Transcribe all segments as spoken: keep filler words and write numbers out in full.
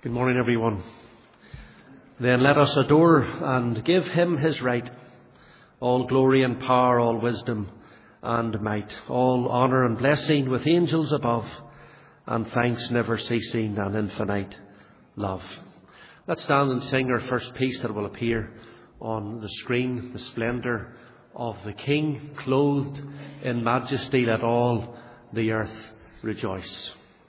Good morning, everyone. Then let us adore and give him his right. All glory and power, all wisdom and might, all honour and blessing with angels above, and thanks never ceasing and infinite love. Let's stand and sing our first piece that will appear on the screen, the splendour of the King, clothed in majesty. Let all the earth rejoice.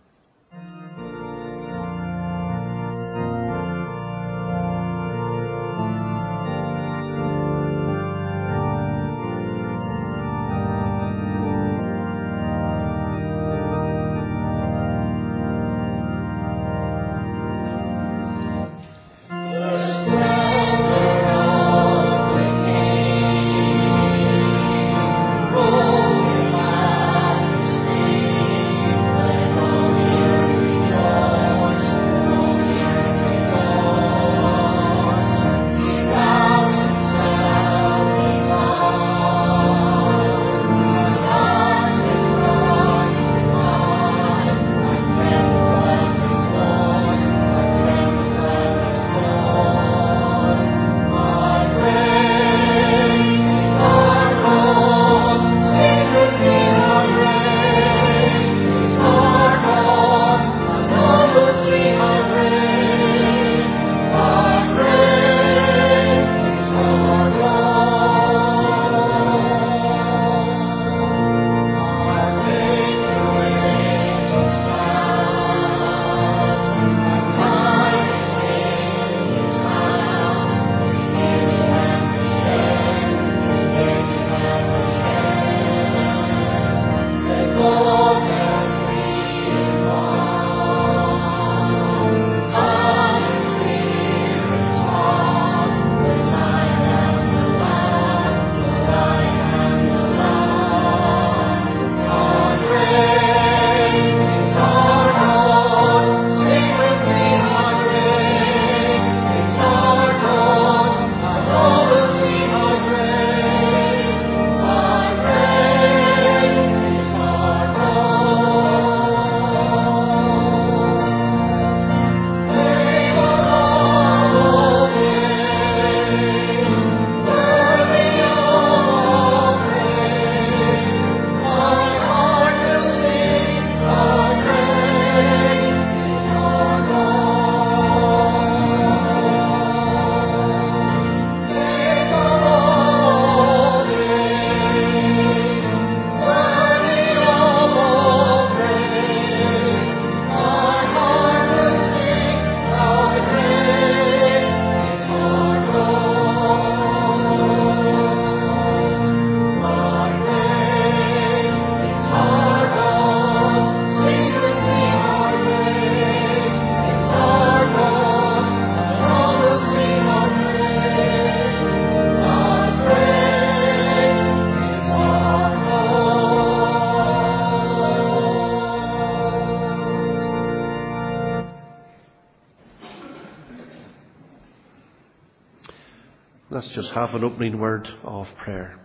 Let's just have an opening word of prayer.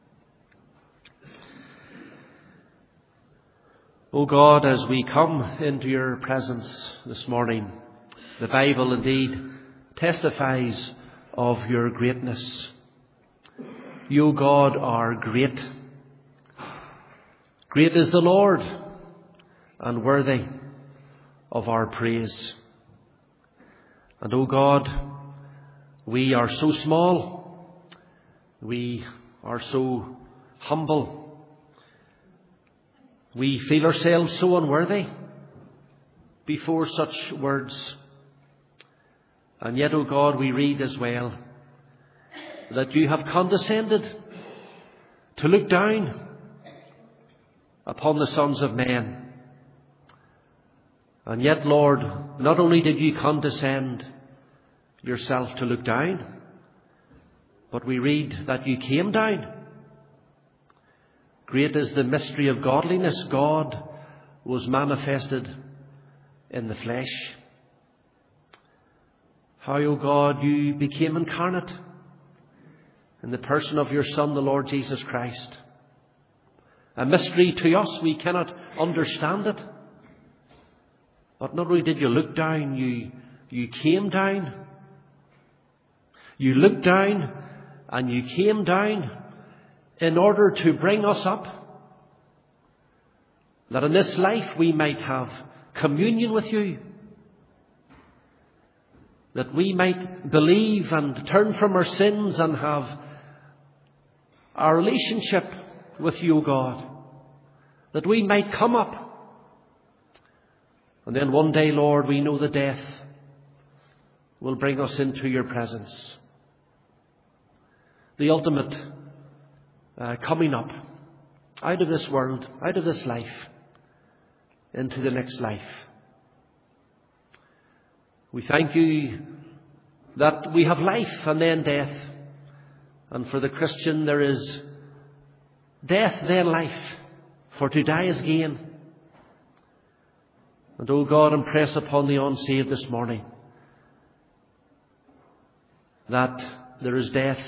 O God, as we come into your presence this morning, the Bible indeed testifies of your greatness. You, God, are great. Great is the Lord, and worthy of our praise. And O God, we are so small, we are so humble, we feel ourselves so unworthy before such words. And yet, O God, we read as well that you have condescended to look down upon the sons of men. And yet, Lord, not only did you condescend yourself to look down, but we read that you came down. Great is the mystery of godliness. God was manifested in the flesh. How, O God, you became incarnate in the person of your Son, the Lord Jesus Christ. A mystery to us, we cannot understand it. But not only did you look down, you you came down. You looked down and you came down in order to bring us up, that in this life we might have communion with you, that we might believe and turn from our sins and have our relationship with you, God, that we might come up. And then one day, Lord, we know the death will bring us into your presence. The ultimate uh, coming up out of this world, out of this life, into the next life. We thank you that we have life and then death. And for the Christian there is death, then life. For to die is gain. And, O God, impress upon the unsaved this morning that there is death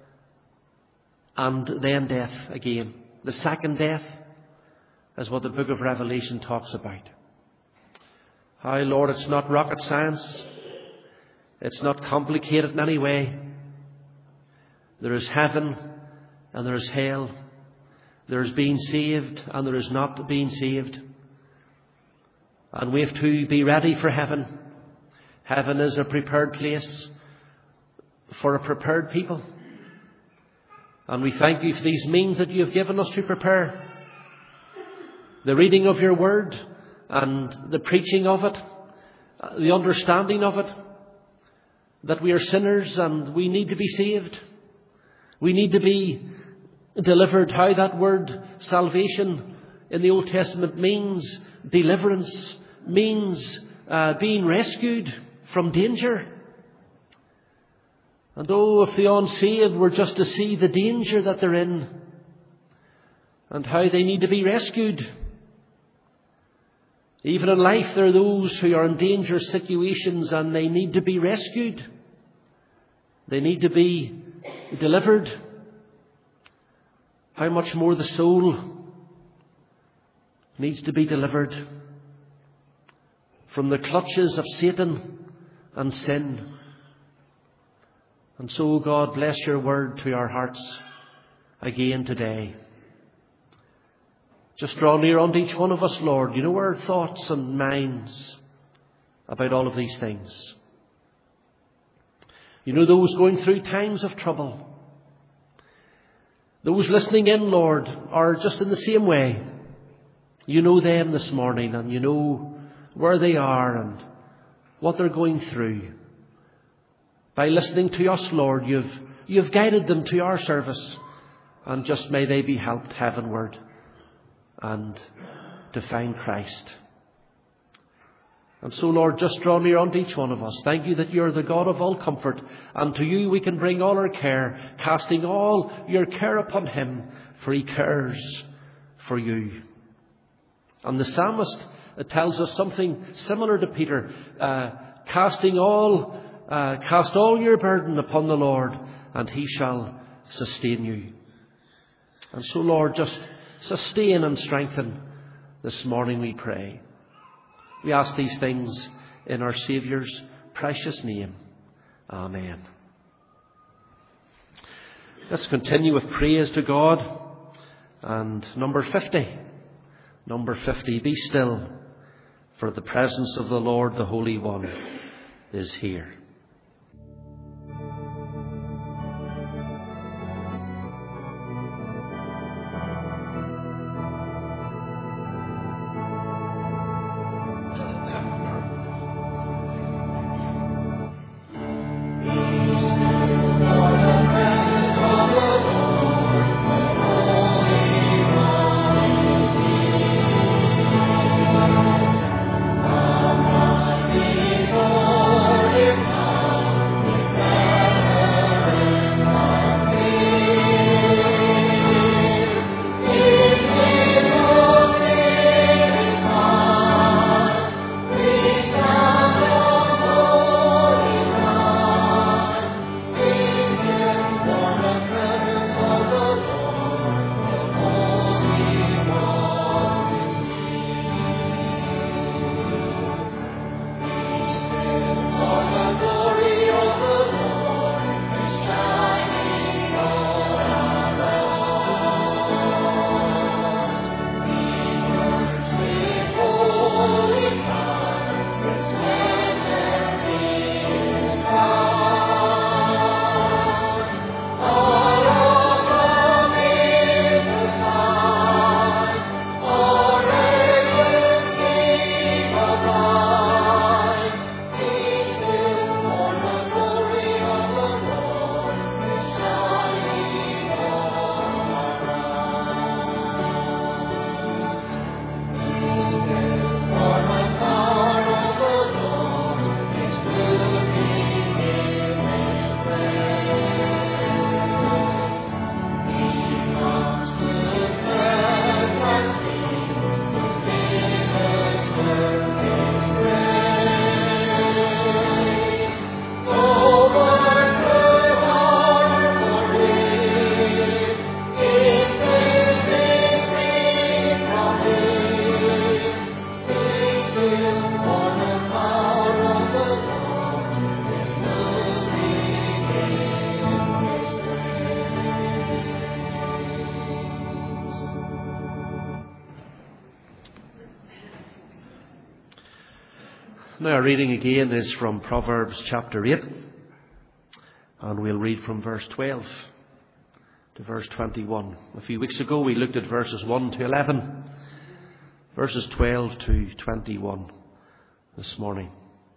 and then death again. The second death is what the book of Revelation talks about. How, Lord, it's not rocket science. It's not complicated in any way. There is heaven and there is hell. There is being saved and there is not being saved. And we have to be ready for heaven. Heaven is a prepared place for a prepared people. And we thank you for these means that you have given us to prepare. The reading of your word and the preaching of it, the understanding of it, that we are sinners and we need to be saved. We need to be delivered. How that word salvation in the Old Testament means deliverance, means uh, being rescued from danger. And oh, if the unsaved were just to see the danger that they're in and how they need to be rescued. Even in life there are those who are in dangerous situations and they need to be rescued. They need to be delivered. How much more the soul needs to be delivered from the clutches of Satan and sin. And so, God, bless your word to our hearts again today. Just draw near unto each one of us, Lord. You know our thoughts and minds about all of these things. You know those going through times of trouble. Those listening in, Lord, are just in the same way. You know them this morning and you know where they are and what they're going through. By listening to us, Lord, you've, you've guided them to our service, and just may they be helped heavenward and to find Christ. And so, Lord, just draw near unto each one of us. Thank you that you're the God of all comfort, and to you we can bring all our care, casting all your care upon him, for he cares for you. And the psalmist tells us something similar to Peter, uh, casting all Uh, cast all your burden upon the Lord, and he shall sustain you. And so, Lord, just sustain and strengthen this morning, we pray. We ask these things in our Saviour's precious name. Amen. Let's continue with praise to God. And number fifty. Number fifty. Be still, for the presence of the Lord, the Holy One, is here. Before him Now our reading again is from Proverbs chapter eight, and we'll read from verse twelve to verse twenty-one. A few weeks ago we looked at verses one to eleven, verses twelve to twenty-one this morning.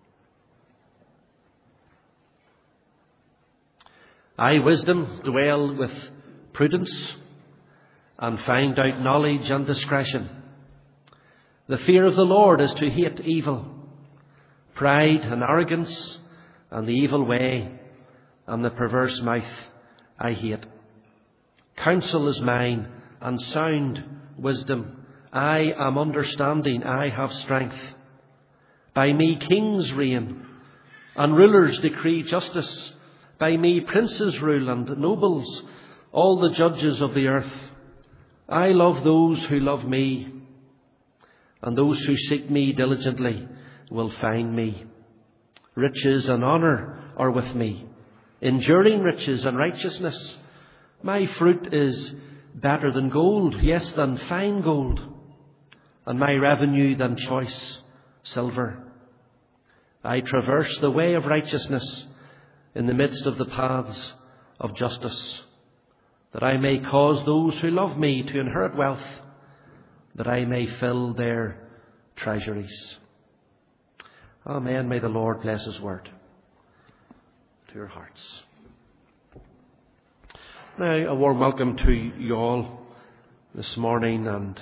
I, wisdom, dwell with prudence, and find out knowledge and discretion. The fear of the Lord is to hate evil, pride and arrogance, and the evil way, and the perverse mouth I hate. Counsel is mine, and sound wisdom. I am understanding, I have strength. By me kings reign, and rulers decree justice. By me princes rule, and nobles, all the judges of the earth. I love those who love me, and those who seek me diligently will find me. Riches and honour are with me, enduring riches and righteousness. My fruit is better than gold, yes, than fine gold, and my revenue than choice silver. I traverse the way of righteousness in the midst of the paths of justice, that I may cause those who love me to inherit wealth, that I may fill their treasuries. Amen. May the Lord bless His word to your hearts. Now, a warm welcome to you all this morning, and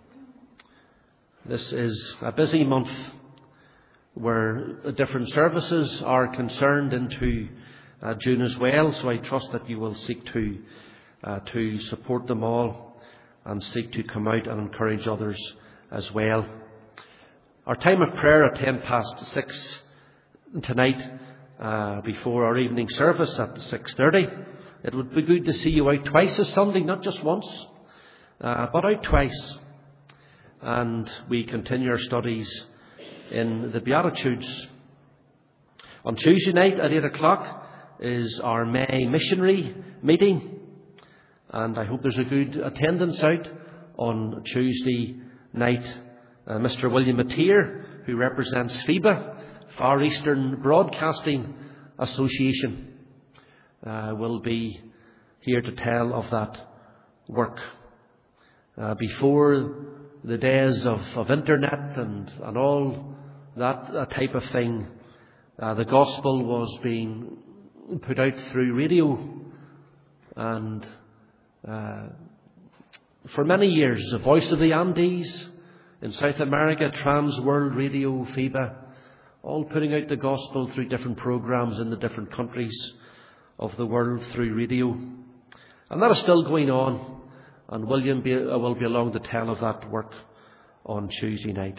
this is a busy month where different services are concerned into uh, June as well, so I trust that you will seek to uh, to support them all and seek to come out and encourage others as well. Our time of prayer at ten past six tonight, uh, before our evening service at six thirty. It would be good to see you out twice this Sunday, not just once, uh, but out twice. And we continue our studies in the Beatitudes. On Tuesday night at eight o'clock is our May missionary meeting, and I hope there's a good attendance out on Tuesday night. Uh, Mister William Mateer, who represents FEBA, Far Eastern Broadcasting Association, uh, will be here to tell of that work. Uh, before the days of, of internet and, and all that uh, type of thing, uh, the gospel was being put out through radio, and uh, for many years the Voice of the Andes in South America, Trans World Radio, FEBA, all putting out the gospel through different programs in the different countries of the world through radio. And that is still going on, and William be, uh, will be along to tell of that work on Tuesday night.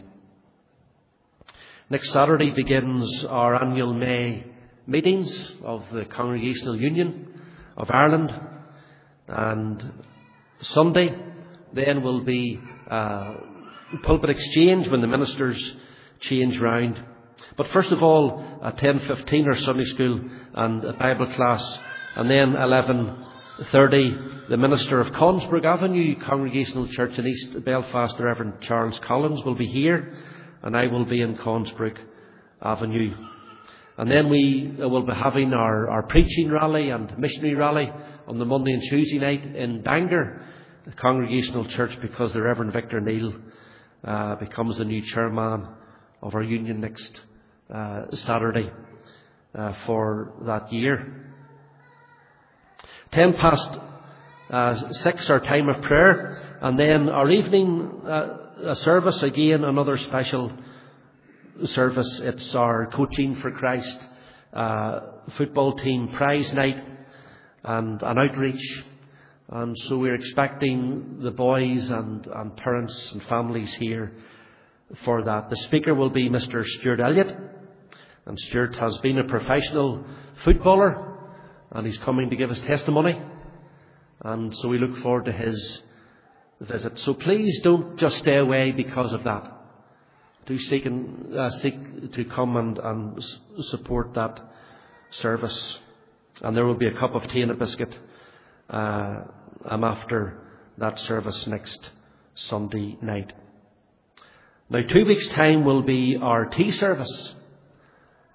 Next Saturday begins our annual May meetings of the Congregational Union of Ireland, and Sunday then will be uh, pulpit exchange when the ministers change round. But first of all, at ten fifteen our Sunday school and a Bible class, and then eleven thirty the minister of Consbrook Avenue Congregational Church in East Belfast, the Reverend Charles Collins, will be here, and I will be in Consbrook Avenue. And then we will be having our, our preaching rally and missionary rally on the Monday and Tuesday night in Bangor, the Congregational Church, because the Reverend Victor Neal uh, becomes the new chairman of our union next uh, Saturday uh, for that year. Ten past uh, six, our time of prayer, and then our evening uh, service, again another special service. It's our Coaching for Christ uh, football team prize night and an outreach, and so we're expecting the boys and, and parents and families here for that. The speaker will be Mister Stuart Elliott, and Stuart has been a professional footballer, and he's coming to give his testimony, and so we look forward to his visit. So please don't just stay away because of that. Do seek, and, uh, seek to come and, and support that service. And there will be a cup of tea and a biscuit uh, um, after that service next Sunday night. Now, two weeks' time will be our tea service.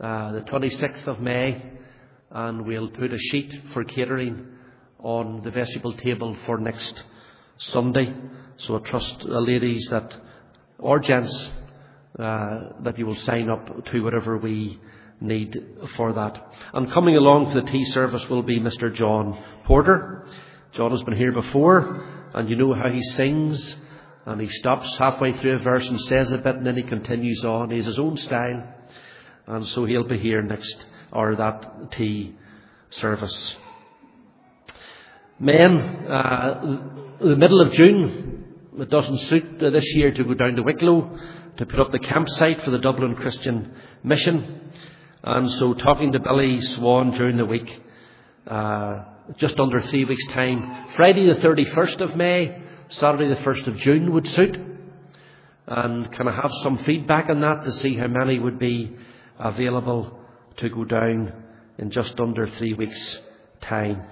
uh, the twenty-sixth of May, and we'll put a sheet for catering on the vestibule table for next Sunday. So I trust, uh, ladies that or gents, uh, that you will sign up to whatever we need for that. And coming along to the tea service will be Mister John Porter. John has been here before, and you know how he sings, and he stops halfway through a verse and says a bit, and then he continues on. He has his own style, and so he'll be here next, or that tea service. Men, uh, the middle of June, it doesn't suit this year to go down to Wicklow to put up the campsite for the Dublin Christian Mission. And so talking to Billy Swan during the week, uh, just under three weeks' time, Friday the thirty-first of May, Saturday the first of June would suit. And can I have some feedback on that to see how many would be available to go down in just under three weeks' time?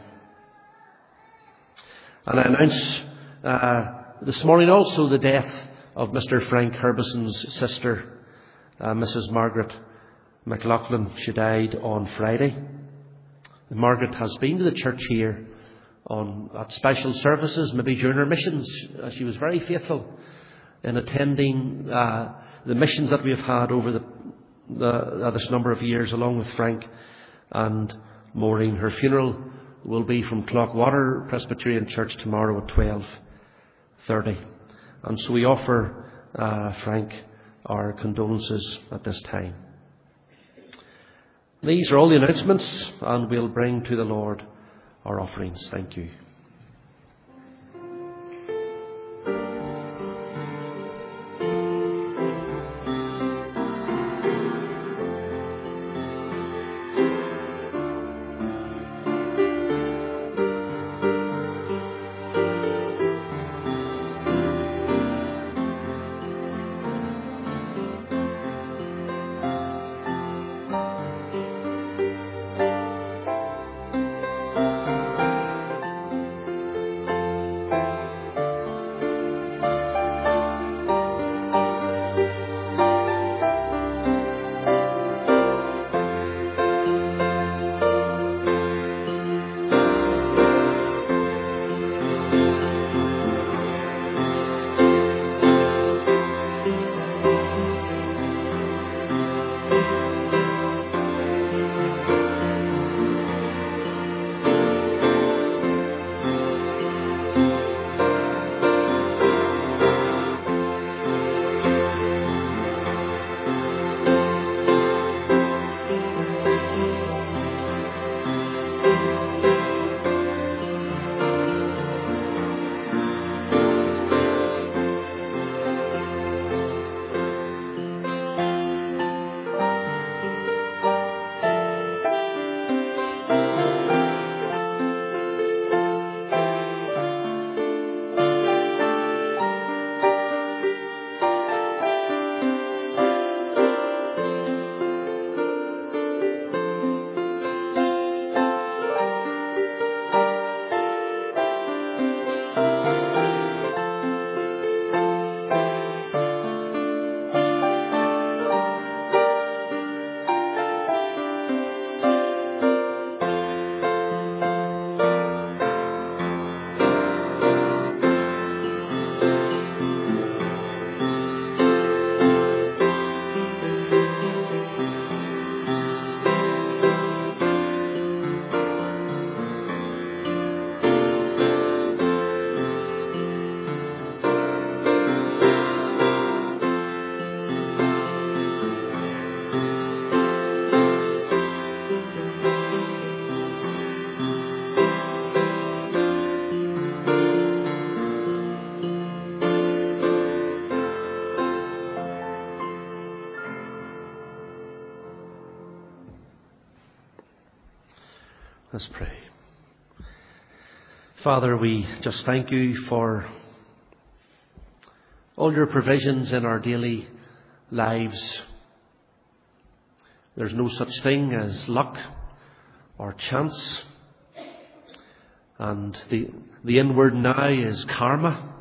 And I announce uh, this morning also the death of Mister Frank Herbison's sister, uh, Missus Margaret McLaughlin. She died on Friday. Margaret has been to the church here on at special services, maybe during her missions. Uh, she was very faithful in attending uh, the missions that we have had over the, the uh, this number of years, along with Frank and Maureen. Her funeral will be from Clockwater Presbyterian Church tomorrow at twelve thirty. And so we offer uh, Frank our condolences at this time. These are all the announcements, and we'll bring to the Lord our offerings. Thank you. Let's pray. Father, we just thank you for all your provisions in our daily lives. There's no such thing as luck or chance. And the, the inward now is karma.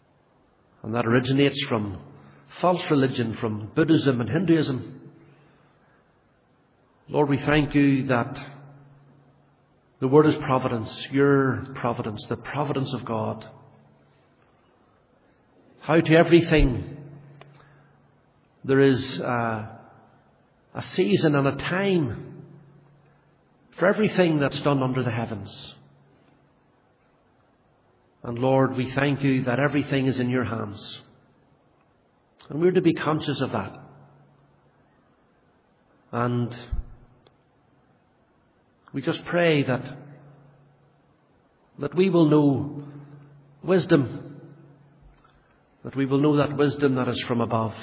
And that originates from false religion, from Buddhism and Hinduism. Lord, we thank you that the word is providence, your providence, the providence of God. How to everything there is a, a season and a time for everything that's done under the heavens. And Lord, we thank you that everything is in your hands. And we're to be conscious of that. And we just pray that, that we will know wisdom, that we will know that wisdom that is from above,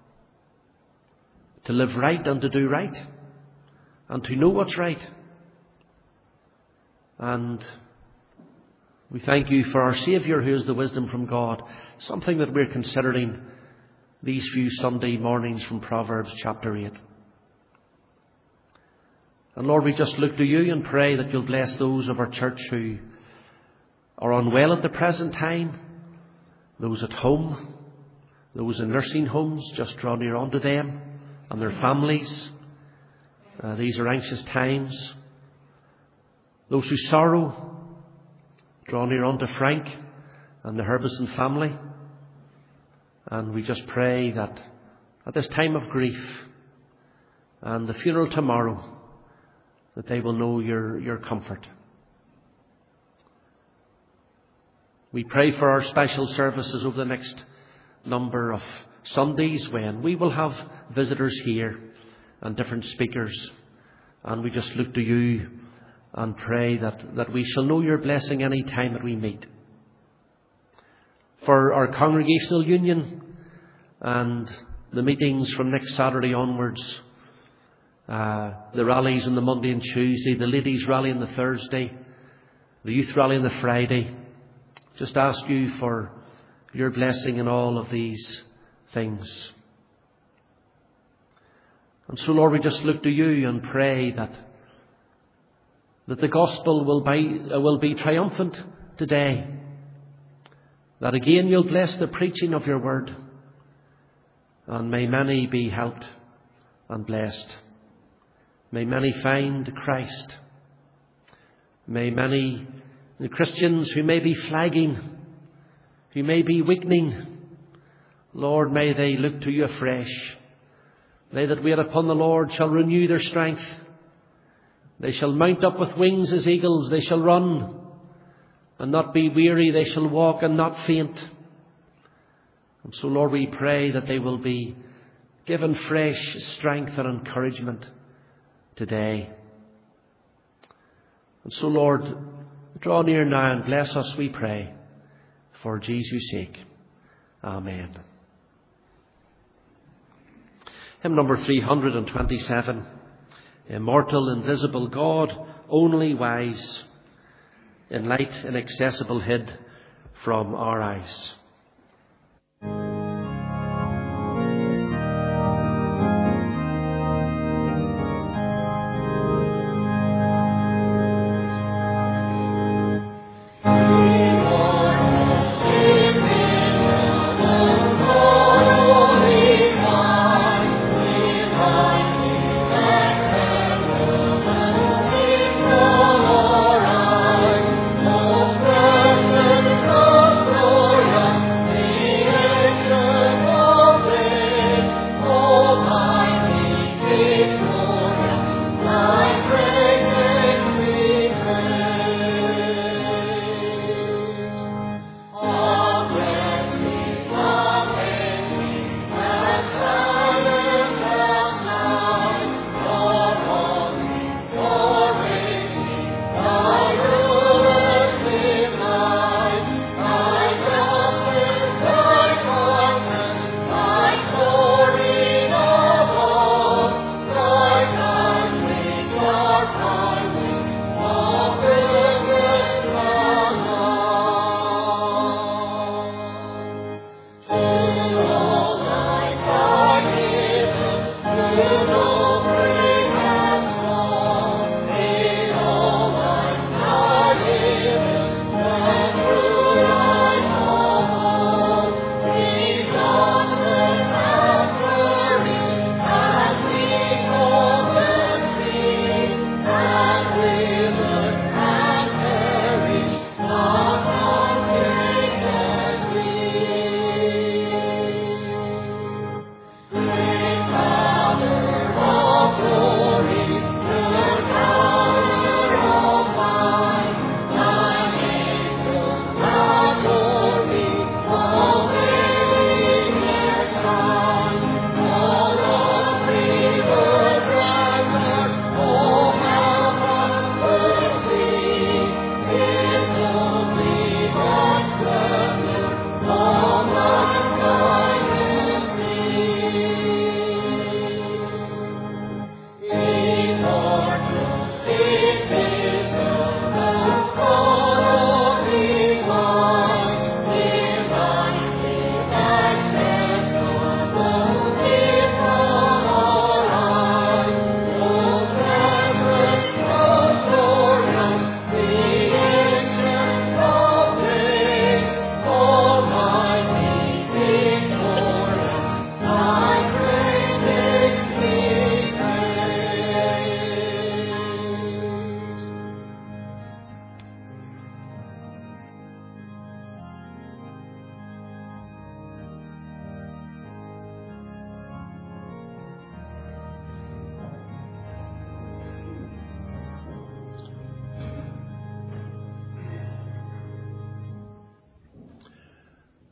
to live right and to do right, and to know what's right. And we thank you for our Saviour, who is the wisdom from God, something that we're considering these few Sunday mornings from Proverbs chapter eight. And Lord, we just look to you and pray that you'll bless those of our church who are unwell at the present time, those at home, those in nursing homes. Just draw near unto them and their families. Uh, these are anxious times. Those who sorrow, draw near unto Frank and the Herbison family. And we just pray that at this time of grief and the funeral tomorrow, that they will know your, your comfort. We pray for our special services over the next number of Sundays, when we will have visitors here and different speakers. And we just look to you and pray that, that we shall know your blessing any time that we meet. For our congregational union and the meetings from next Saturday onwards, Uh, the rallies on the Monday and Tuesday, the ladies' rally on the Thursday, the youth rally on the Friday. Just ask you for your blessing in all of these things. And so, Lord, we just look to you and pray that that the gospel will be, uh, will be triumphant today. That again you'll bless the preaching of your word. And may many be helped and blessed. May many find Christ. May many the Christians who may be flagging, who may be weakening, Lord, may they look to you afresh. They that wait upon the Lord shall renew their strength. They shall mount up with wings as eagles. They shall run and not be weary. They shall walk and not faint. And so, Lord, we pray that they will be given fresh strength and encouragement today. And so, Lord, draw near now and bless us, we pray, for Jesus' sake. Amen. Hymn number three hundred twenty-seven. Immortal, invisible God, only wise, in light inaccessible hid from our eyes. Glorious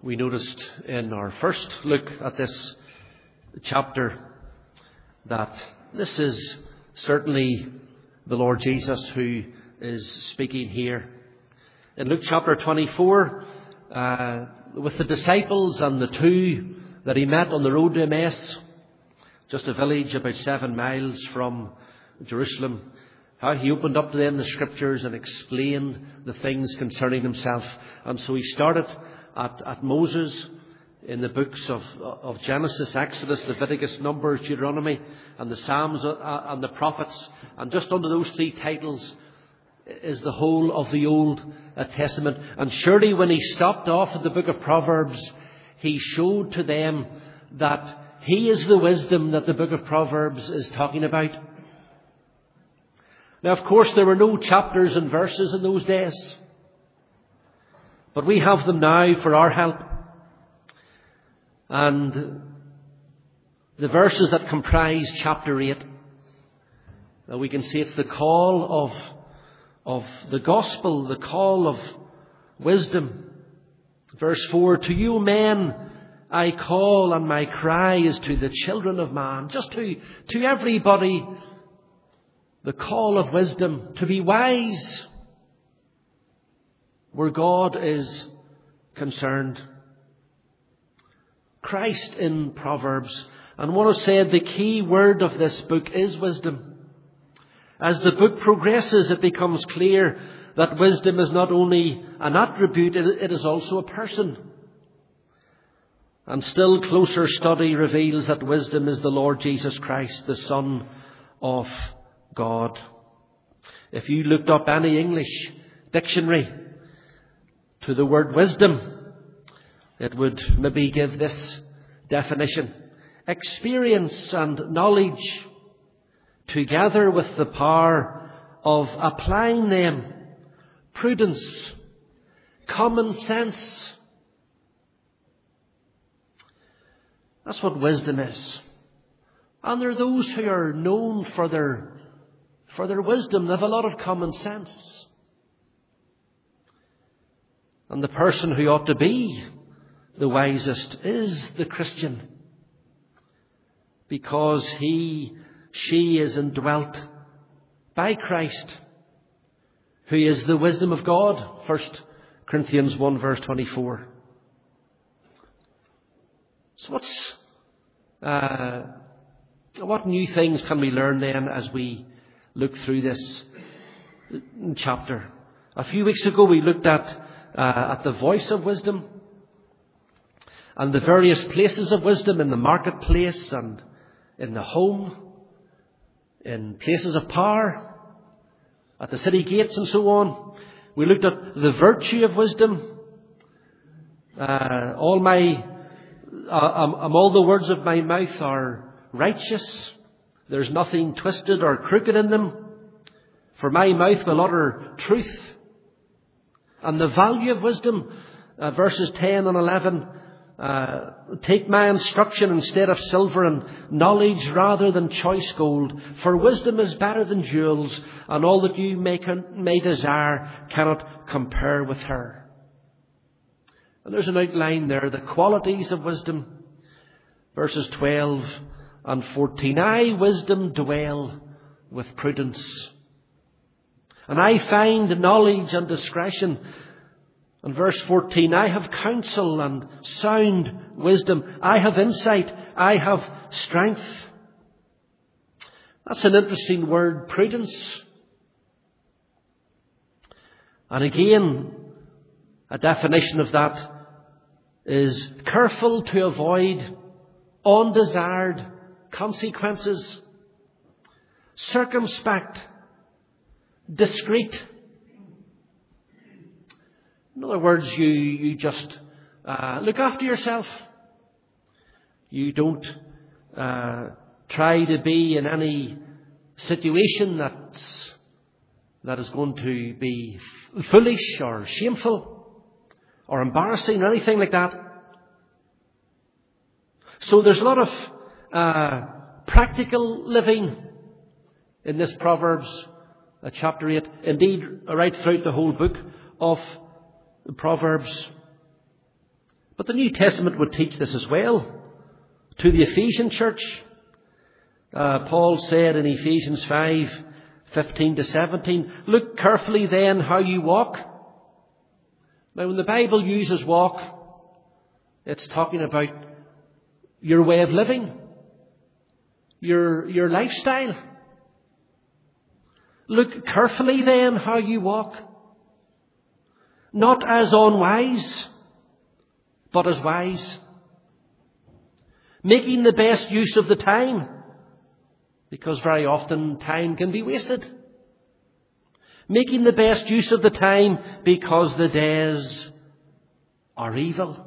We noticed in our first look at this chapter that this is certainly the Lord Jesus who is speaking here. In Luke chapter twenty-four, uh, with the disciples and the two that he met on the road to Emmaus, just a village about seven miles from Jerusalem, how he opened up to them the scriptures and explained the things concerning himself. And so he started at, at Moses in the books of, of Genesis, Exodus, Leviticus, Numbers, Deuteronomy, and the Psalms and the prophets. And just under those three titles is the whole of the Old Testament. And surely when he stopped off at the book of Proverbs, he showed to them that he is the wisdom that the book of Proverbs is talking about. Now, of course, there were no chapters and verses in those days, but we have them now for our help. And the verses that comprise chapter eight, now we can see it's the call of, of the gospel, the call of wisdom. Verse four, to you men I call, and my cry is to the children of man. Just to, to everybody, the call of wisdom, to be wise where God is concerned. Christ in Proverbs. And one has said the key word of this book is wisdom. As the book progresses, it becomes clear that wisdom is not only an attribute, it is also a person. And still closer study reveals that wisdom is the Lord Jesus Christ, the Son of God. If you looked up any English dictionary to the word wisdom, it would maybe give this definition: experience and knowledge, together with the power of applying them, prudence, common sense. That's what wisdom is. And there are those who are known for their, for their wisdom. They have a lot of common sense. And the person who ought to be the wisest is the Christian, because he, she is indwelt by Christ, who is the wisdom of God. First Corinthians one verse twenty-four. So what's, uh, what new things can we learn then as we look through this chapter? A few weeks ago we looked at, uh, at the voice of wisdom and the various places of wisdom in the marketplace and in the home, in places of power, at the city gates and so on. We looked at the virtue of wisdom. Uh, all my Uh, um, um, all the words of my mouth are righteous. There's nothing twisted or crooked in them. For my mouth will utter truth. And the value of wisdom, uh, verses ten and eleven, uh, take my instruction instead of silver, and knowledge rather than choice gold. For wisdom is better than jewels, and all that you may, may desire cannot compare with her. And there's an outline there, the qualities of wisdom. Verses twelve and fourteen. I, wisdom, dwell with prudence, and I find knowledge and discretion. And verse fourteen. I have counsel and sound wisdom. I have insight. I have strength. That's an interesting word, prudence. And again, a definition of that is careful to avoid undesired consequences, circumspect, discreet. In other words, you, you just uh, look after yourself. You don't uh, try to be in any situation that's, that is going to be foolish or shameful or embarrassing or anything like that. So there's a lot of uh, practical living in this Proverbs uh, chapter eight. Indeed, right throughout the whole book of the Proverbs. But the New Testament would teach this as well. To the Ephesian church, uh, Paul said in Ephesians five, fifteen to seventeen, look carefully then how you walk. Now when the Bible uses walk, it's talking about your way of living, your, your lifestyle. Look carefully then how you walk, not as unwise, but as wise, making the best use of the time, because very often time can be wasted. Making the best use of the time because the days are evil.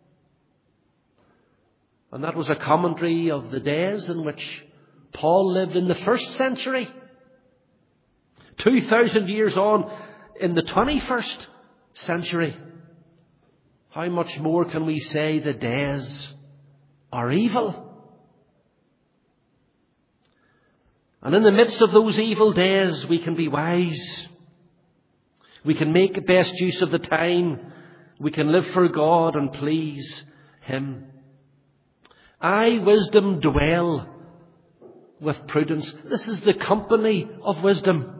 And that was a commentary of the days in which Paul lived in the first century. Two thousand years on in the twenty-first century. How much more can we say the days are evil? And in the midst of those evil days, we can be wise. We can make best use of the time. We can live for God and please Him. I, wisdom, dwell with prudence. This is the company of wisdom.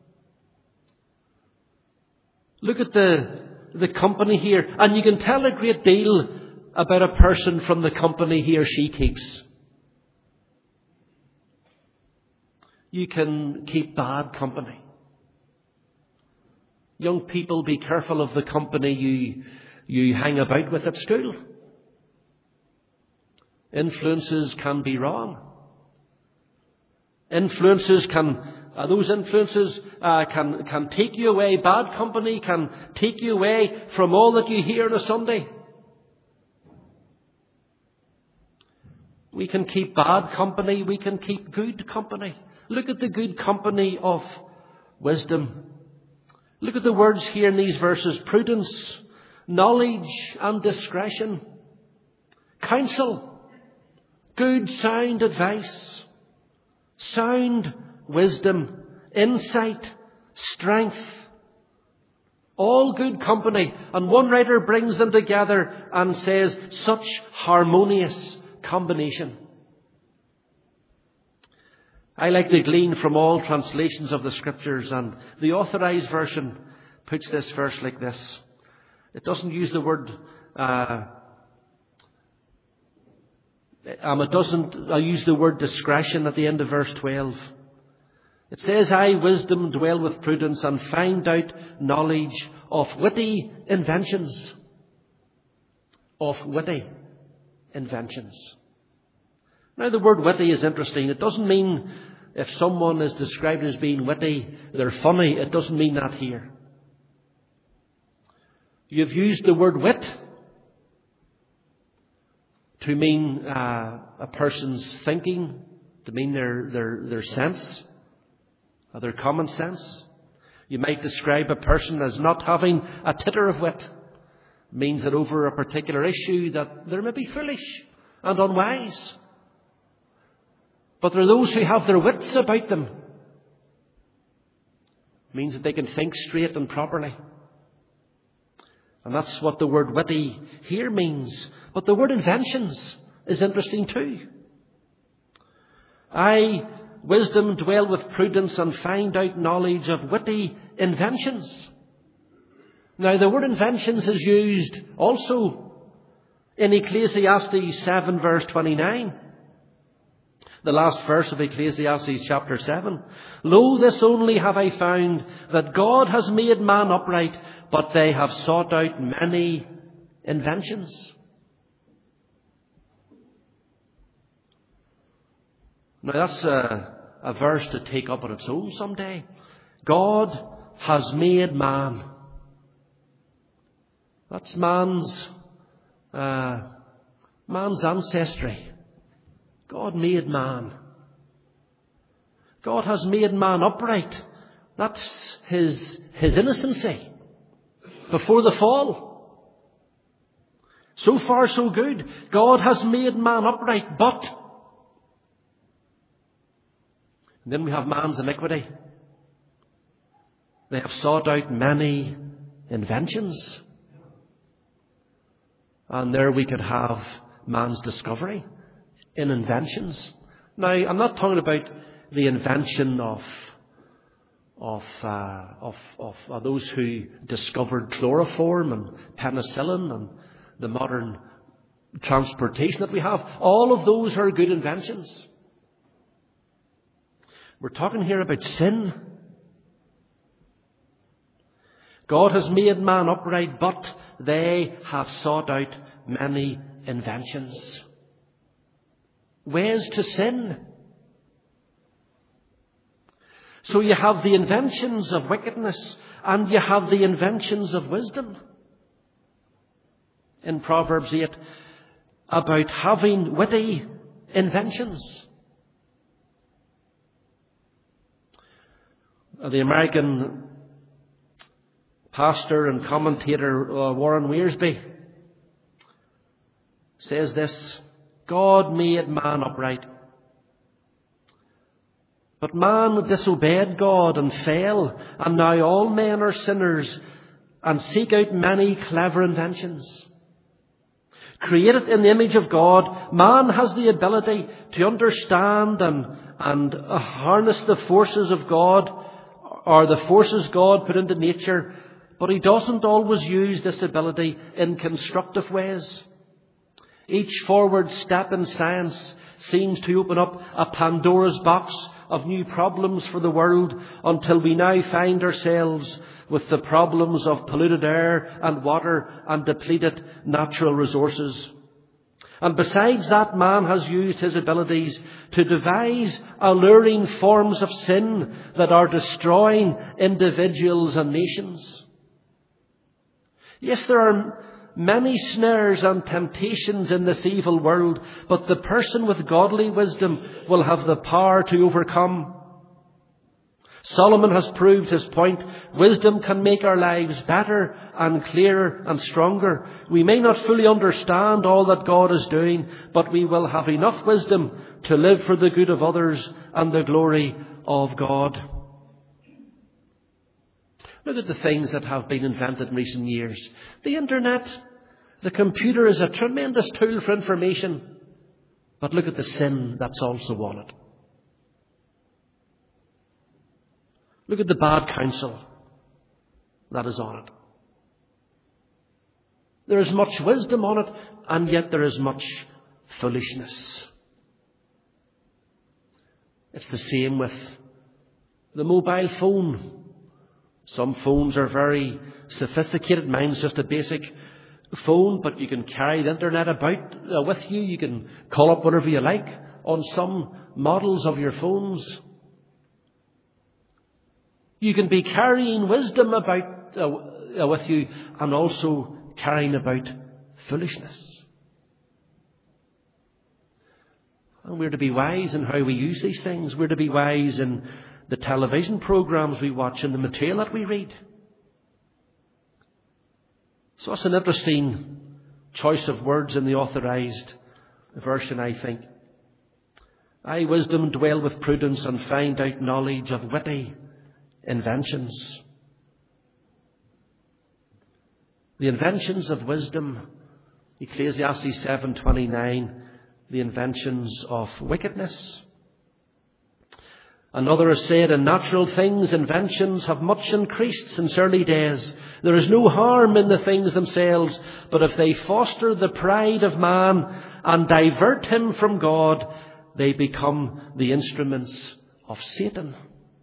Look at the, the company here, and you can tell a great deal about a person from the company he or she keeps. You can keep bad company. Young people, be careful of the company you, you hang about with at school. Influences can be wrong. Influences can, uh, those influences uh, can, can take you away. Bad company can take you away from all that you hear on a Sunday. We can keep bad company. We can keep good company. Look at the good company of wisdom. Look at the words here in these verses. Prudence, knowledge and discretion. Counsel. Good, sound advice, sound wisdom, insight, strength, all good company. And one writer brings them together and says, such harmonious combination. I like to glean from all translations of the Scriptures, and the Authorized Version puts this verse like this. It doesn't use the word uh, Um, it doesn't I use the word discretion at the end of verse twelve. It says, I, wisdom, dwell with prudence and find out knowledge of witty inventions. Of witty inventions. Now the word witty is interesting. It doesn't mean if someone is described as being witty, they're funny. It doesn't mean that here. You've used the word wit to mean uh, a person's thinking, to mean their their their sense, or their common sense. You might describe a person as not having a titter of wit. It means that over a particular issue that they're maybe foolish and unwise. But there are those who have their wits about them. It means that they can think straight and properly. And that's what the word witty here means. But the word inventions is interesting too. I, wisdom, dwell with prudence and find out knowledge of witty inventions. Now the word inventions is used also in Ecclesiastes seven verse twenty-nine. The last verse of Ecclesiastes chapter seven. Lo, this only have I found, that God has made man upright, but they have sought out many inventions. Now that's a, a verse to take up on its own someday. God has made man. That's man's, uh, man's ancestry. God made man. God has made man upright. That's his, his innocency before the fall. So far so good. God has made man upright, but and then we have man's iniquity. They have sought out many inventions. And there we could have man's discovery in inventions. Now, I'm not talking about the invention of of uh, of, of uh, those who discovered chloroform and penicillin and the modern transportation that we have. All of those are good inventions. We're talking here about sin. God has made man upright, but they have sought out many inventions. Ways to sin. So you have the inventions of wickedness and you have the inventions of wisdom. In Proverbs eight, about having witty inventions. The American pastor and commentator uh, Warren Wiersbe says this: God made man upright, but man disobeyed God and fell, and now all men are sinners and seek out many clever inventions. Created in the image of God, man has the ability to understand and, and uh, harness the forces of God, or the forces God put into nature, but he doesn't always use this ability in constructive ways. Each forward step in science seems to open up a Pandora's box of new problems for the world, until we now find ourselves with the problems of polluted air and water and depleted natural resources. And besides that, man has used his abilities to devise alluring forms of sin that are destroying individuals and nations. Yes, there are many snares and temptations in this evil world, but the person with godly wisdom will have the power to overcome. Solomon has proved his point. Wisdom can make our lives better and clearer and stronger. We may not fully understand all that God is doing, but we will have enough wisdom to live for the good of others and the glory of God. Look at the things that have been invented in recent years. The internet, the computer is a tremendous tool for information, but look at the sin that's also on it. Look at the bad counsel that is on it. There is much wisdom on it, and yet there is much foolishness. It's the same with the mobile phone. Some phones are very sophisticated. Mine's just a basic phone, but you can carry the internet about uh, with you. You can call up whatever you like on some models of your phones. You can be carrying wisdom about uh, with you and also carrying about foolishness. And we're to be wise in how we use these things. We're to be wise in the television programs we watch and the material that we read. So it's an interesting choice of words in the authorized version, I think. I, wisdom, dwell with prudence and find out knowledge of witty inventions. The inventions of wisdom, Ecclesiastes seven twenty-nine, the inventions of wickedness. Another has said, in natural things, inventions have much increased since early days. There is no harm in the things themselves, but if they foster the pride of man and divert him from God, they become the instruments of Satan.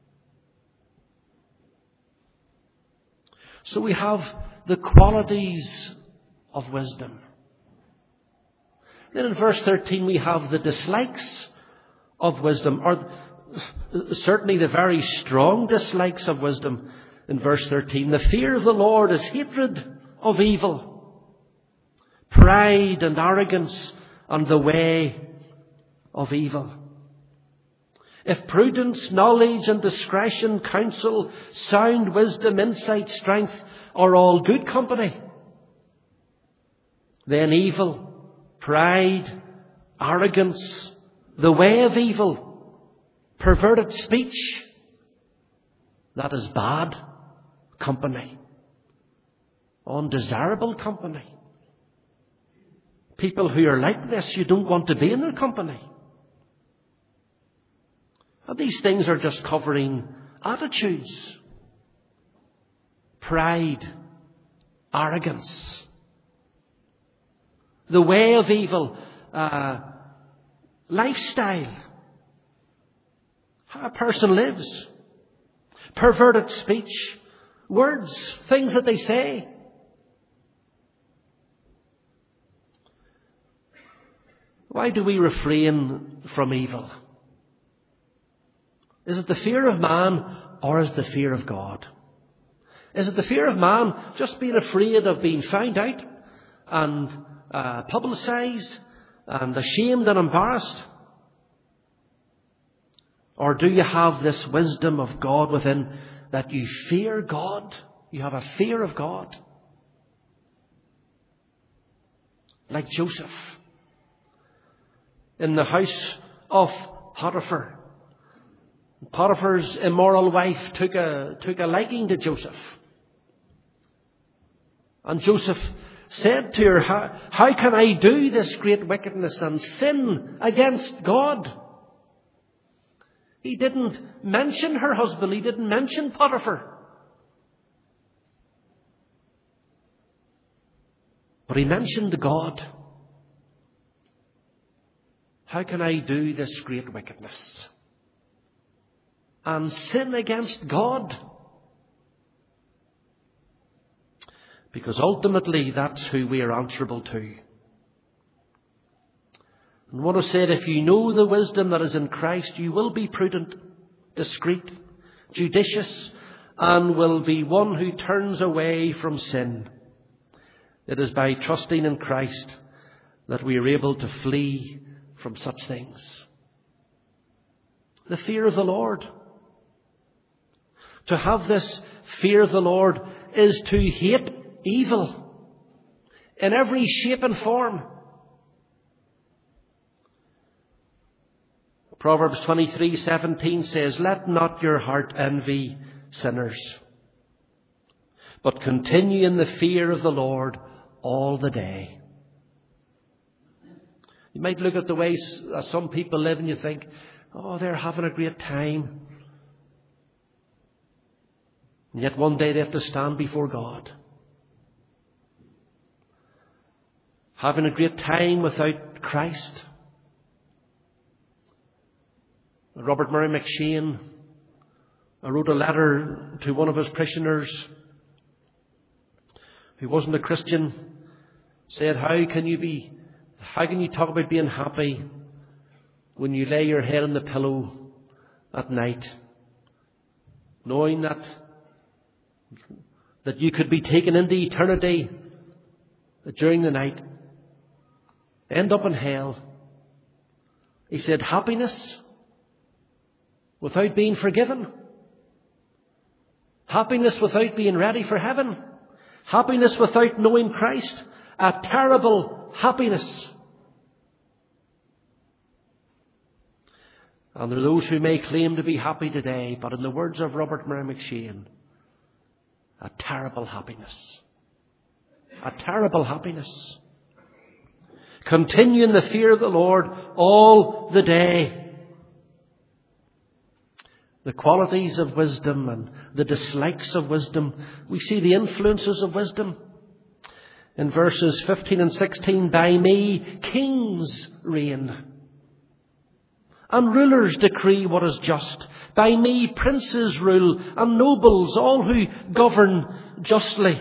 So we have the qualities of wisdom. Then in verse thirteen we have the dislikes of wisdom, or certainly the very strong dislikes of wisdom. In verse thirteen, the fear of the Lord is hatred of evil, pride and arrogance and the way of evil. If prudence, knowledge and discretion, counsel, sound wisdom, insight, strength are all good company, then evil, pride, arrogance, the way of evil, perverted speech, that is bad company, undesirable company. People who are like this, you don't want to be in their company. And these things are just covering attitudes, pride, arrogance, the way of evil, uh, lifestyle, how a person lives, perverted speech, words, things that they say. Why do we refrain from evil? Is it the fear of man, or is it the fear of God? Is it the fear of man, just being afraid of being found out and uh, publicised and ashamed and embarrassed? Or do you have this wisdom of God within, that you fear God? You have a fear of God. Like Joseph in the house of Potiphar. Potiphar's immoral wife took a, took a liking to Joseph. And Joseph said to her, how, how can I do this great wickedness and sin against God? He didn't mention her husband. He didn't mention Potiphar. But he mentioned God. How can I do this great wickedness and sin against God? Because ultimately that's who we are answerable to. And what I said, if you know the wisdom that is in Christ, you will be prudent, discreet, judicious, and will be one who turns away from sin. It is by trusting in Christ that we are able to flee from such things. The fear of the Lord. To have this fear of the Lord is to hate evil in every shape and form. Proverbs twenty-three seventeen says, let not your heart envy sinners, but continue in the fear of the Lord all the day. You might look at the way some people live and you think, oh, they're having a great time. And yet one day they have to stand before God. Having a great time without Christ. Robert Murray McShane wrote a letter to one of his parishioners who wasn't a Christian. Said, how can you be, how can you talk about being happy when you lay your head on the pillow at night, knowing that that you could be taken into eternity during the night, end up in hell? He said, happiness without being forgiven, happiness without being ready for heaven, happiness without knowing Christ, a terrible happiness. And there are those who may claim to be happy today, but in the words of Robert Murray McShane, a terrible happiness. A terrible happiness. Continue in the fear of the Lord all the day. The qualities of wisdom and the dislikes of wisdom. We see the influences of wisdom. In verses fifteen and sixteen, by me kings reign, and rulers decree what is just. By me princes rule, and nobles, all who govern justly.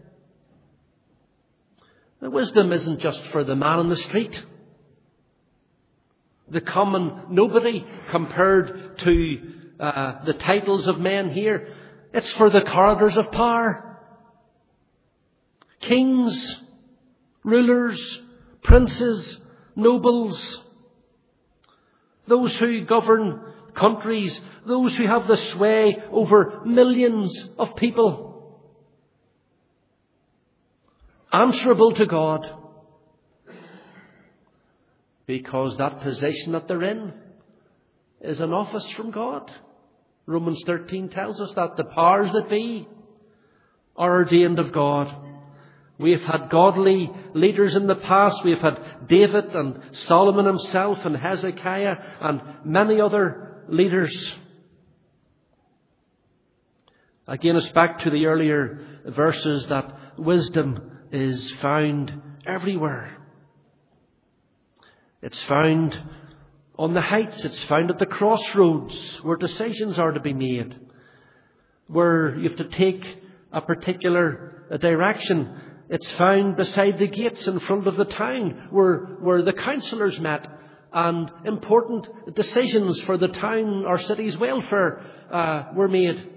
The wisdom isn't just for the man on the street, the common nobody compared to uh, the titles of men here. It's for the corridors of power. Kings, rulers, princes, nobles, those who govern countries, those who have the sway over millions of people, answerable to God, because that position that they're in is an office from God. Romans thirteen tells us that the powers that be are ordained of God. We've had godly leaders in the past. We've had David and Solomon himself and Hezekiah and many other leaders. Again, it's back to the earlier verses that wisdom is found everywhere. It's found on the heights. It's found at the crossroads where decisions are to be made, where you have to take a particular direction. It's found beside the gates in front of the town where, where the councillors met and important decisions for the town or city's welfare uh, were made.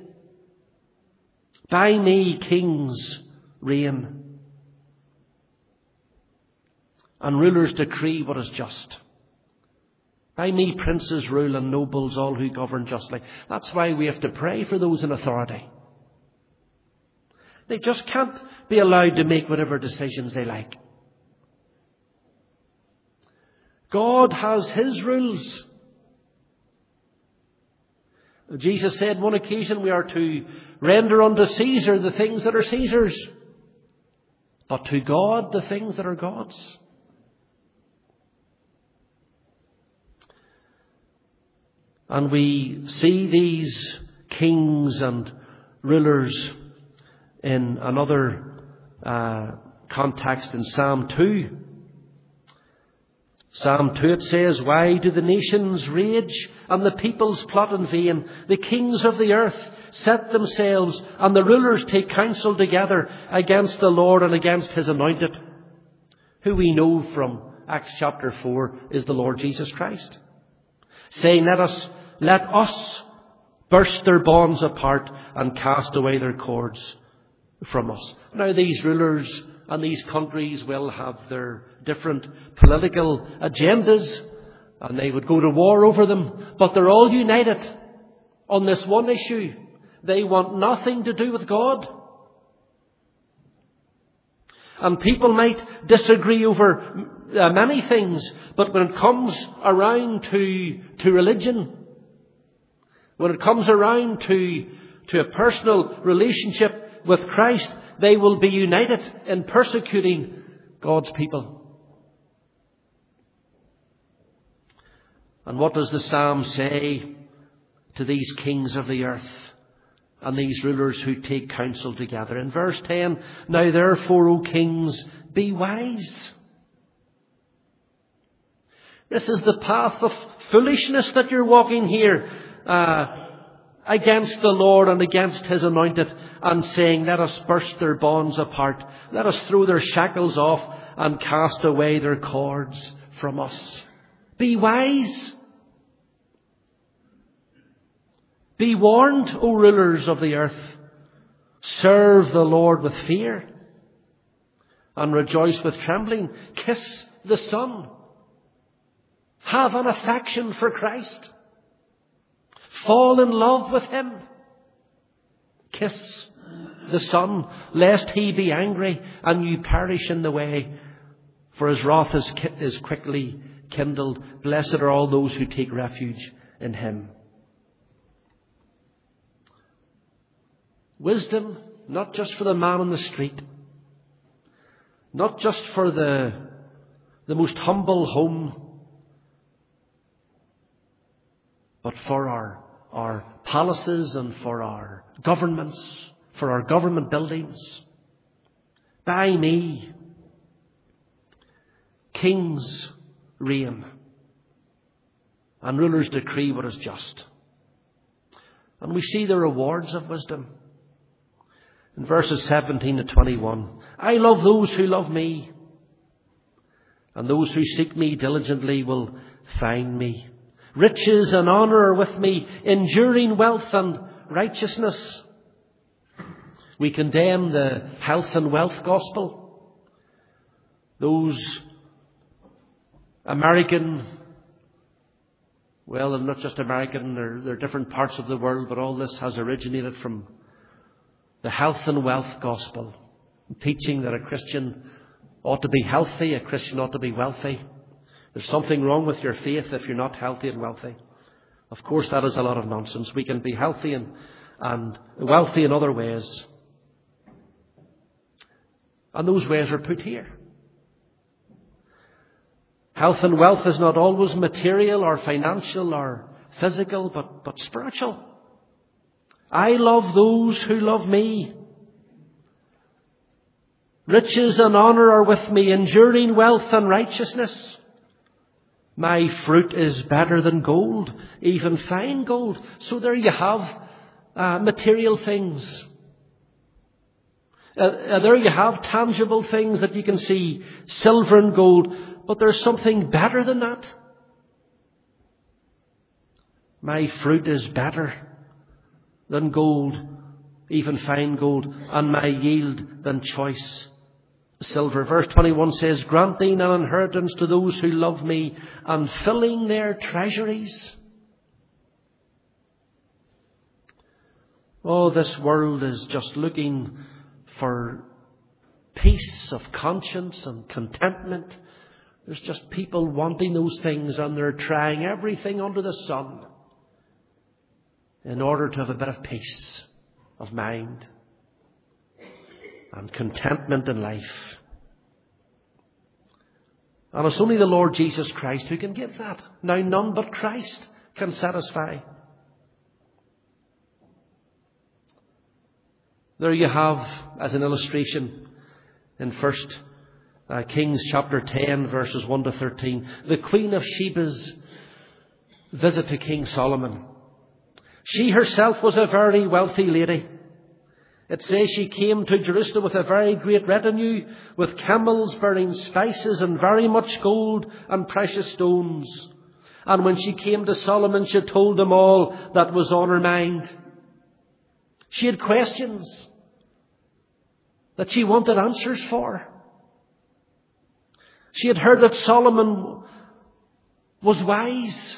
By me kings reign, and rulers decree what is just. By me princes rule and nobles all who govern justly. That's why we have to pray for those in authority. They just can't be allowed to make whatever decisions they like. God has His rules. Jesus said on one occasion we are to render unto Caesar the things that are Caesar's, but to God the things that are God's. And we see these kings and rulers in another uh, context in Psalm two. Psalm two, it says, "Why do the nations rage and the peoples plot in vain? The kings of the earth set themselves and the rulers take counsel together against the Lord and against His anointed," who we know from Acts chapter four is the Lord Jesus Christ, saying, let us, let us burst their bonds apart and cast away their cords from us. Now these rulers and these countries will have their different political agendas and they would go to war over them, but they're all united on this one issue. They want nothing to do with God. And people might disagree over uh, many things, but when it comes around to, to religion, when it comes around to, to a personal relationship with Christ, they will be united in persecuting God's people. And what does the psalm say to these kings of the earth and these rulers who take counsel together? In verse ten, "Now therefore, O kings, be wise." This is the path of foolishness that you're walking here uh, against the Lord and against His anointed, and saying, let us burst their bonds apart. Let us throw their shackles off and cast away their cords from us. Be wise. Be warned, O rulers of the earth. Serve the Lord with fear and rejoice with trembling. Kiss the Son. Have an affection for Christ. Fall in love with Him. Kiss the Son, lest He be angry and you perish in the way, for His wrath is, ki- is quickly kindled. Blessed are all those who take refuge in Him. Wisdom, not just for the man on the street, not just for the, the most humble home, but for our, our palaces and for our governments, for our government buildings. By me, kings reign, and rulers decree what is just. And we see the rewards of wisdom. In verses seventeen to twenty-one, "I love those who love me, and those who seek me diligently will find me. Riches and honour are with me, enduring wealth and righteousness." We condemn the health and wealth gospel. Those American, well, not just American, they're, they're different parts of the world, but all this has originated from the health and wealth gospel, teaching that a Christian ought to be healthy, a Christian ought to be wealthy. There's something wrong with your faith if you're not healthy and wealthy. Of course, that is a lot of nonsense. We can be healthy and, and wealthy in other ways. And those ways are put here. Health and wealth is not always material or financial or physical, but, but spiritual. I love those who love me. Riches and honour are with me, enduring wealth and righteousness. My fruit is better than gold, even fine gold. So there you have uh, material things. Uh, uh, there you have tangible things that you can see, silver and gold. But there's something better than that. My fruit is better than gold, even fine gold, and my yield than choice silver. Verse twenty-one says, granting an inheritance to those who love me and filling their treasuries. Oh, this world is just looking for peace of conscience and contentment. There's just people wanting those things, and they're trying everything under the sun in order to have a bit of peace of mind and contentment in life. And it's only the Lord Jesus Christ who can give that. Now none but Christ can satisfy. There you have, as an illustration, in First uh, Kings chapter ten, verses one to thirteen, the Queen of Sheba's visit to King Solomon. She herself was a very wealthy lady. It says she came to Jerusalem with a very great retinue, with camels bearing spices and very much gold and precious stones. And when she came to Solomon, she told him all that was on her mind. She had questions that she wanted answers for. She had heard that Solomon was wise.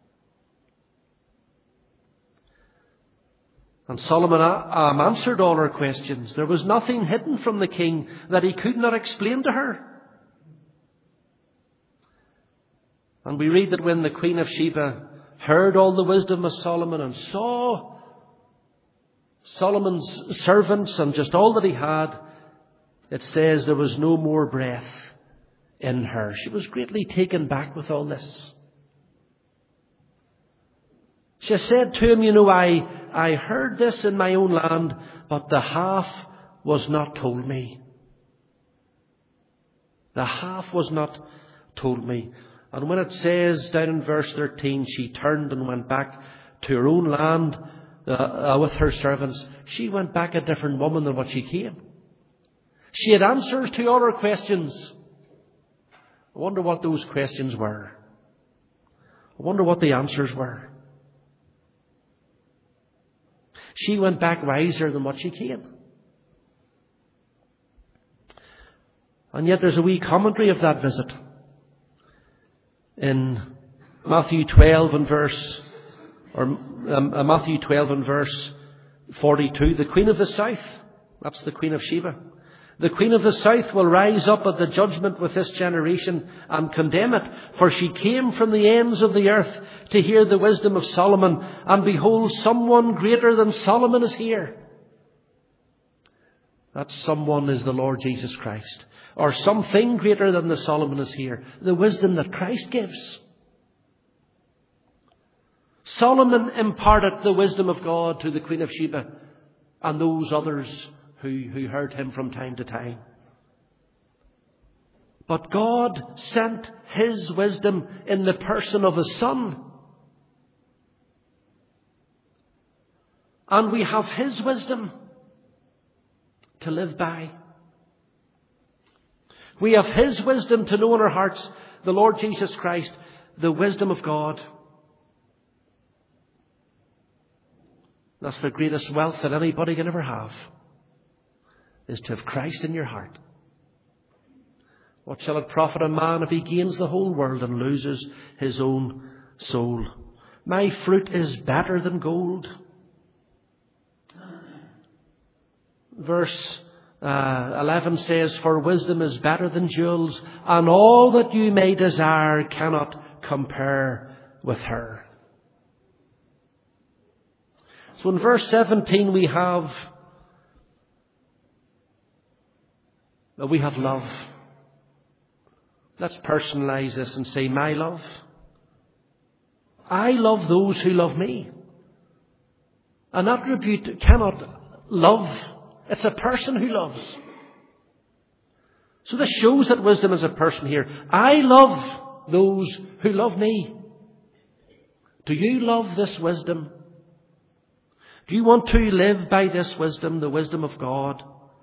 And Solomon um, answered all her questions. There was nothing hidden from the king that he could not explain to her. And we read that when the Queen of Sheba heard all the wisdom of Solomon and saw Solomon's servants and just all that he had, it says there was no more breath in her. She was greatly taken back with all this. She said to him, you know, I, I heard this in my own land, but the half was not told me. The half was not told me. And when it says down in verse thirteen, she turned and went back to her own land uh, uh, with her servants, she went back a different woman than what she came. She had answers to all her questions. I wonder what those questions were. I wonder what the answers were. She went back wiser than what she came. And yet there's a wee commentary of that visit. In Matthew twelve and verse, or um, uh, Matthew twelve and verse forty-two, the Queen of the South, that's the Queen of Sheba. The Queen of the South will rise up at the judgment with this generation and condemn it. For she came from the ends of the earth to hear the wisdom of Solomon. And behold, someone greater than Solomon is here. That someone is the Lord Jesus Christ. Or something greater than the Solomon is here. The wisdom that Christ gives. Solomon imparted the wisdom of God to the Queen of Sheba and those others who, who heard him from time to time. But God sent his wisdom in the person of his Son. And we have his wisdom to live by. We have his wisdom to know in our hearts, the Lord Jesus Christ, the wisdom of God. That's the greatest wealth that anybody can ever have, is to have Christ in your heart. What shall it profit a man if he gains the whole world and loses his own soul? My fruit is better than gold. Verse uh, eleven says, for wisdom is better than jewels, and all that you may desire cannot compare with her. So in verse seventeen we have that we have love. Let's personalize this and say, my love. I love those who love me. An attribute cannot love. It's a person who loves. So this shows that wisdom is a person here. I love those who love me. Do you love this wisdom? Do you want to live by this wisdom, the wisdom of God?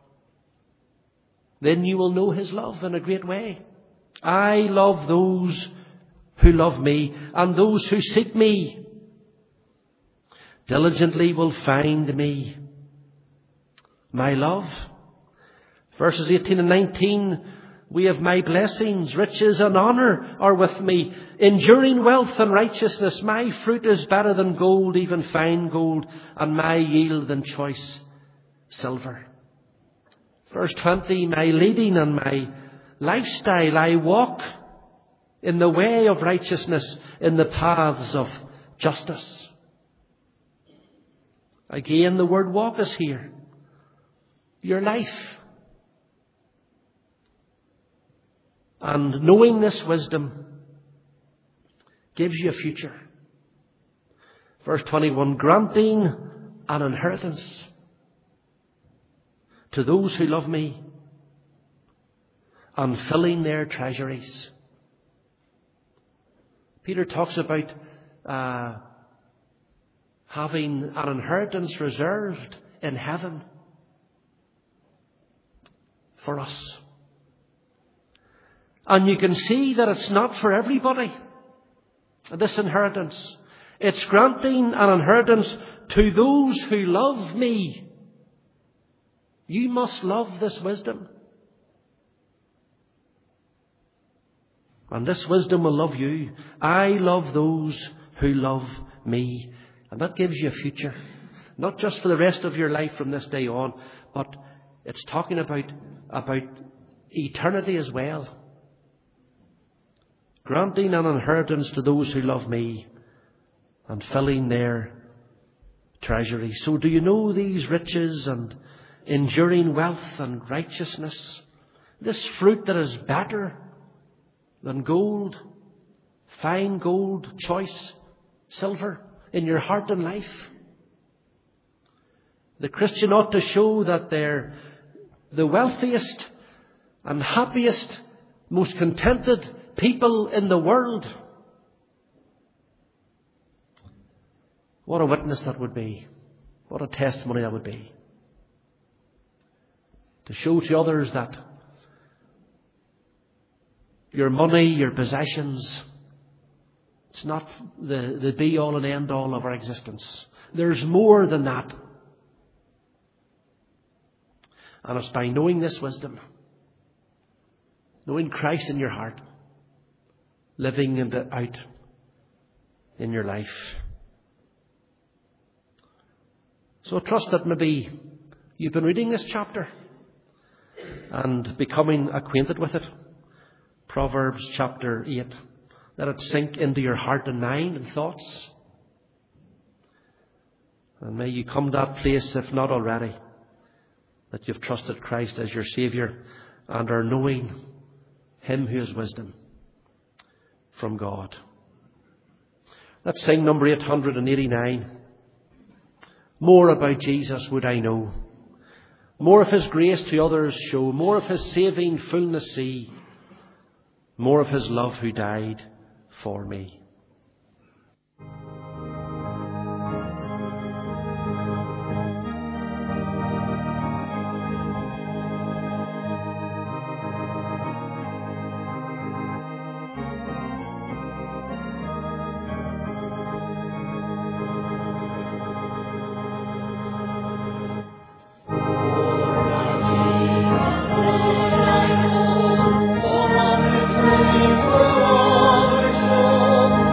Then you will know His love in a great way. I love those who love me, and those who seek me diligently will find me. My love. Verses eighteen and nineteen, we have my blessings, riches and honour are with me, enduring wealth and righteousness. My fruit is better than gold, even fine gold, and my yield than choice silver. Verse twenty, my leading and my lifestyle, I walk in the way of righteousness, in the paths of justice. Again, the word walk is here. Your life. And knowing this wisdom gives you a future. Verse twenty-one, granting an inheritance to those who love me and filling their treasuries. Peter talks about uh, having an inheritance reserved in heaven for us. And you can see that it's not for everybody, this inheritance. It's granting an inheritance to those who love me. You must love this wisdom. And this wisdom will love you. I love those who love me. And that gives you a future. Not just for the rest of your life from this day on, but it's talking about, about eternity as well. Granting an inheritance to those who love me and filling their treasury. So do you know these riches and enduring wealth and righteousness? This fruit that is better than gold, fine gold, choice silver in your heart and life. The Christian ought to show that they're the wealthiest and happiest, most contented people in the world. What a witness that would be. What a testimony that would be. To show to others that your money, your possessions, it's not the, the be-all and end-all of our existence. There's more than that. And it's by knowing this wisdom, knowing Christ in your heart, living it out in your life. So I trust that maybe you've been reading this chapter and becoming acquainted with it. Proverbs chapter eight. Let it sink into your heart and mind and thoughts. And may you come to that place, if not already, that you've trusted Christ as your Saviour and are knowing Him who is wisdom from God. Let's sing number eight hundred eighty-nine. More about Jesus would I know. More of His grace to others show. More of His saving fullness see. More of His love who died for me. Oh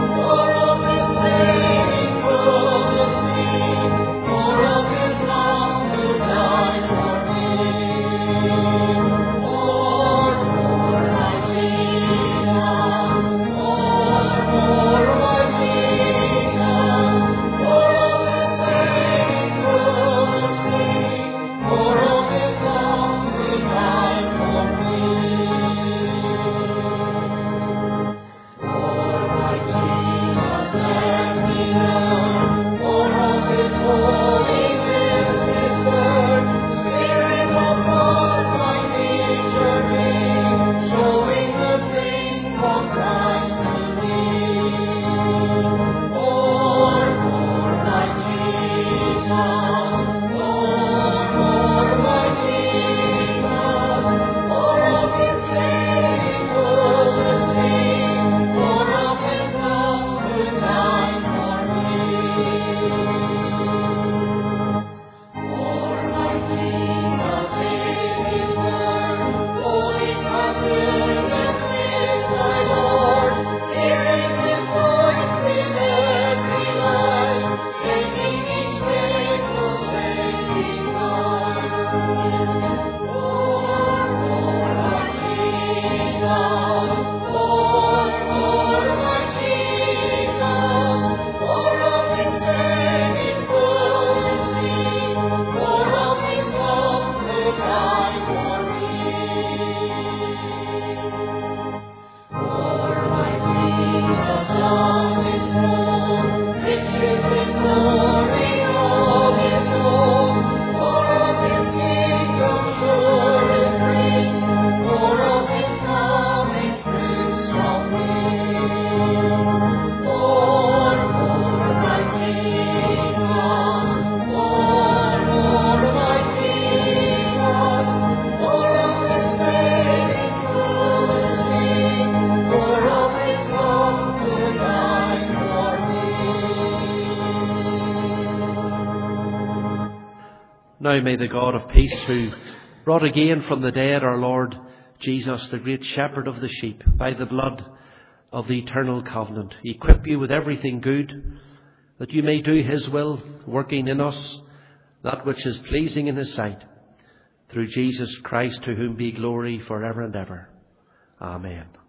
Now may the God of peace, who brought again from the dead our Lord Jesus, the great shepherd of the sheep, by the blood of the eternal covenant, equip you with everything good, that you may do his will, working in us that which is pleasing in his sight, through Jesus Christ, to whom be glory for ever and ever. Amen.